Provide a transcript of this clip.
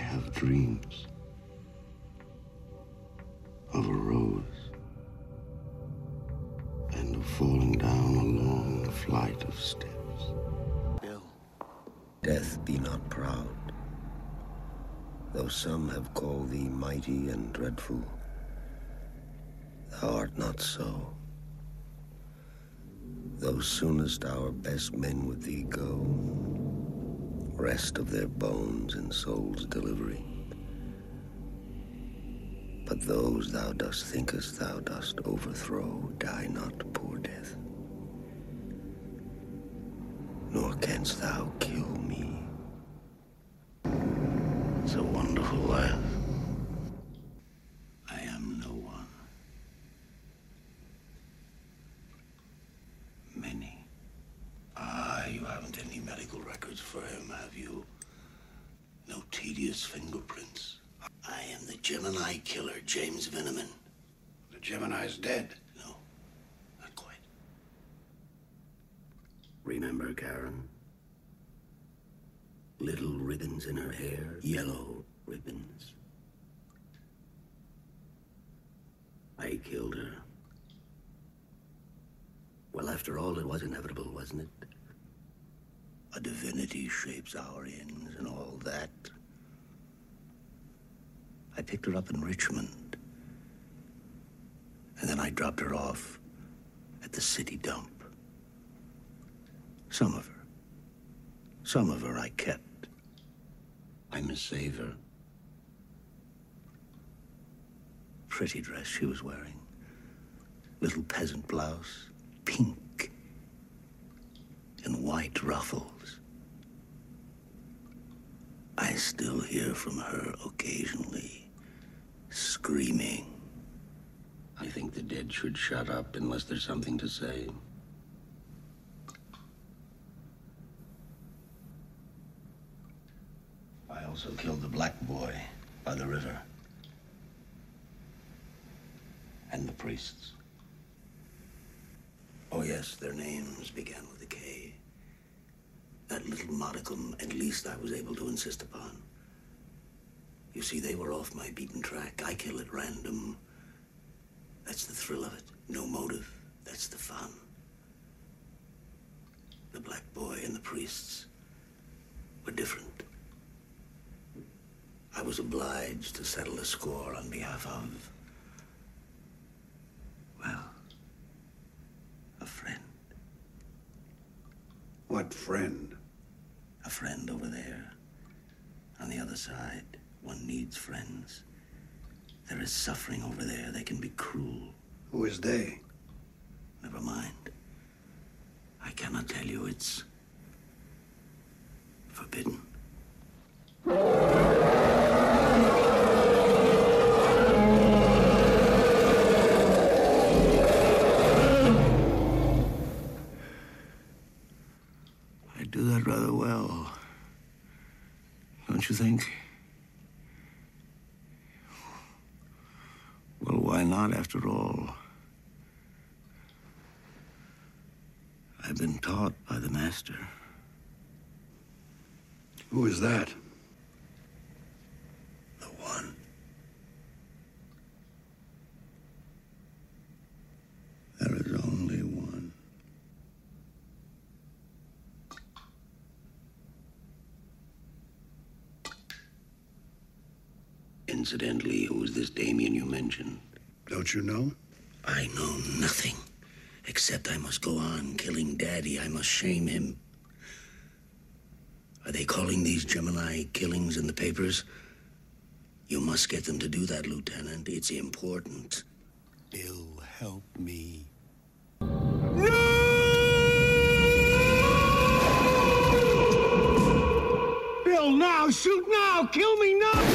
have dreams of a rose and of falling down a long flight of steps. Bill, death be not proud. Though some have called thee mighty and dreadful, thou art not so. Though soonest our best men with thee go, rest of their bones in soul's delivery. But those thou dost thinkest thou dost overthrow die not, poor death. Nor canst thou kill me. It's a wonderful life. I am no one. Many. You haven't any medical records for him, have you? No tedious fingerprints? I am the Gemini killer, James Veneman. The Gemini's dead? No, not quite. Remember Karen? Little ribbons in her hair, yellow ribbons. I killed her. Well, after all, it was inevitable, wasn't it? A divinity shapes our ends and all that. I picked her up in Richmond. And then I dropped her off at the city dump. Some of her I kept. I must save her. Pretty dress she was wearing. Little peasant blouse, pink, and white ruffles. I still hear from her occasionally, screaming. I think the dead should shut up unless there's something to say. I also killed the black boy by the river. And the priests. Oh yes, their names began with a K. That little modicum, at least I was able to insist upon. You see, they were off my beaten track. I kill at random. That's the thrill of it. No motive. That's the fun. The black boy and the priests were different. I was obliged to settle a score on behalf of, well, a friend. What friend? A friend over there. On the other side, one needs friends. There is suffering over there. They can be cruel. Who is they? Never mind. I cannot tell you. It's forbidden. I do that rather well. Don't you think? Well, why not, after all? I've been taught by the master. Who is that? The one. There is only one. Incidentally, who is this Damien you mentioned? Don't you know? I know nothing, except I must go on killing Daddy. I must shame him. Are they calling these Gemini killings in the papers? You must get them to do that, Lieutenant. It's important. Bill, help me. Bill, now! Shoot now! Kill me now!